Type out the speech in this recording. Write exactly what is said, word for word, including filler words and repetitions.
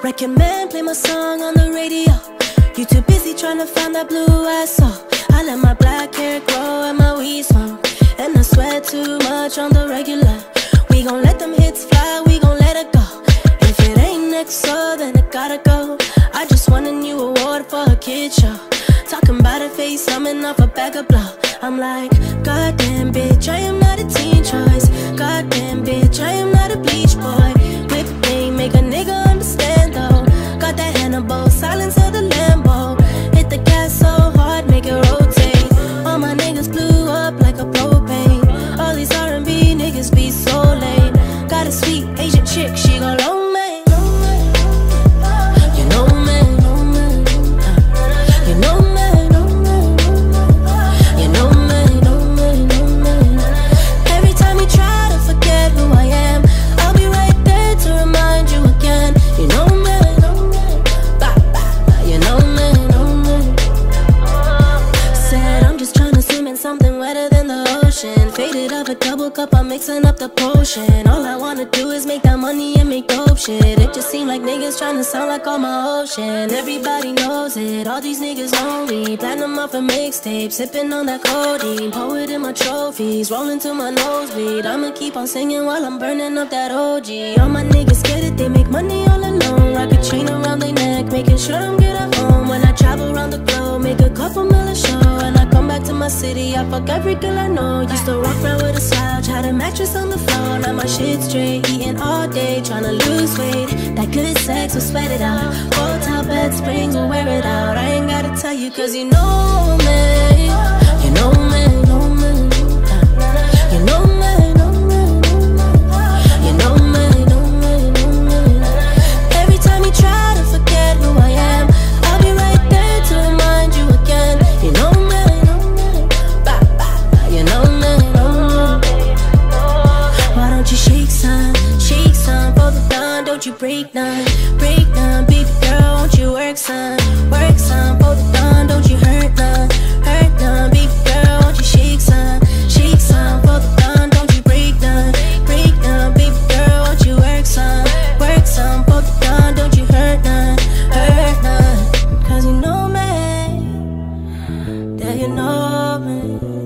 Record man, play my song on the radio. You too busy trying to find that blue I saw. I let my black hair grow and my weed smoke, and I sweat too much on the regular. We gon' let them hits fly, we gon' let it go. If it ain't next, so then it gotta go. I just won a new award for a kid show. Talking about a face, coming off a bag of blow. I'm like, goddamn bitch, I am not a teen choice. Goddamn bitch, I am not a bleach boy. Whip game, make a nigga understand though. Got that Hannibal, silence of the Lambo. Hit the gas so hard, make it rotate. All my niggas blew up like a propane. All these R and B niggas be so lame. Got a sweet Asian chick, she gon' loan me. You know me, you know me. Faded up a double cup, I'm mixing up the potion. All I wanna do is make that money and make dope shit. It just seem like niggas trying to sound like all my ocean. Everybody knows it, all these niggas know me. Platinum off a mixtape, sipping on that codeine. Poet in my trophies, rolling to my nosebleed. I'ma keep on singing while I'm burning up that O G. All my niggas get it, they make money all alone. Rock a chain around their neck, making sure I'm good at home. When I travel around the globe, make a couple mil a show. And I come back to my city, I fuck every girl I know. Used to walk around with a slouch, had a mattress on the floor. Now my shit straight, eating all day, tryna lose weight. That good sex will sweat it out. Hotel bed springs will wear it out. I ain't gotta tell you cause you know me. You know me, know me. You know me, know me. You know me, know me, know me. Every time you try to forget who I am, I'll be right there to remind you again. You know me, know me. Bah, bah, you know me. Why don't you shake some, shake some for the dawn? Don't you break none, break none. Baby girl, won't you work some, work some for the dawn? Don't you hurt none, hurt none. Baby girl, won't you shake some, shake some for the dawn? Don't you break none, break none. Baby girl, won't you work some, work some for the dawn? Don't you hurt none, hurt none. Cause you know me, yeah you know me.